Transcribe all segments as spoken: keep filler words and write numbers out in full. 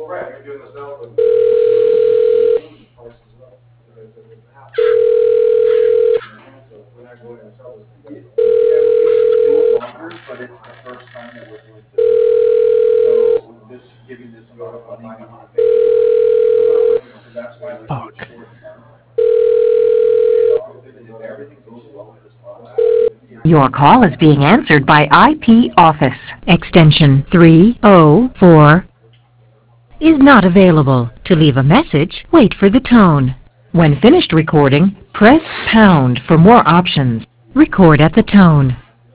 Fuck. Your call is being answered by I P Office. Extension three oh four is not available. To leave a message, wait for the tone. When finished recording, press pound for more options. Record at the tone.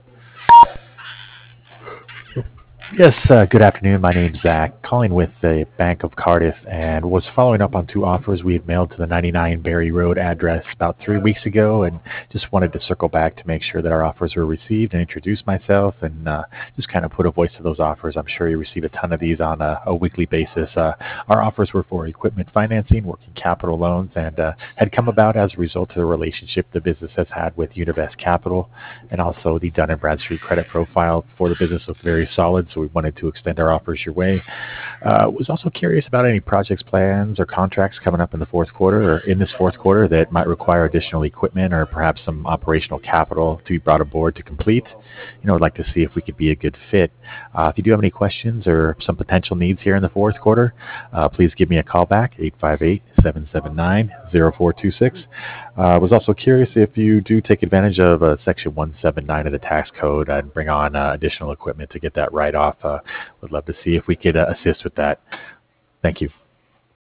Yes, uh, good afternoon. My name's Zach, calling with the Bank of Cardiff, and was following up on two offers we had mailed to the ninety-nine Barry Road address about three weeks ago, and just wanted to circle back to make sure that our offers were received and introduce myself and uh, just kind of put a voice to those offers. I'm sure you receive a ton of these on a, a weekly basis. Uh, our offers were for equipment financing, working capital loans, and uh, had come about as a result of the relationship the business has had with Univest Capital, and also the Dun and Bradstreet credit profile for the business looked very solid, so we wanted to extend our offers your way. Uh, was also curious about any projects, plans, or contracts coming up in the fourth quarter or in this fourth quarter that might require additional equipment or perhaps some operational capital to be brought aboard to complete. You know, I'd like to see if we could be a good fit. Uh, if you do have any questions or some potential needs here in the fourth quarter, uh, please give me a call back, eight five eight, seven seven nine, zero four two six. I uh, was also curious if you do take advantage of uh, Section one seventy-nine of the tax code and bring on uh, additional equipment to get that write-off. Uh, would love to see if we could uh, assist with that. Thank you.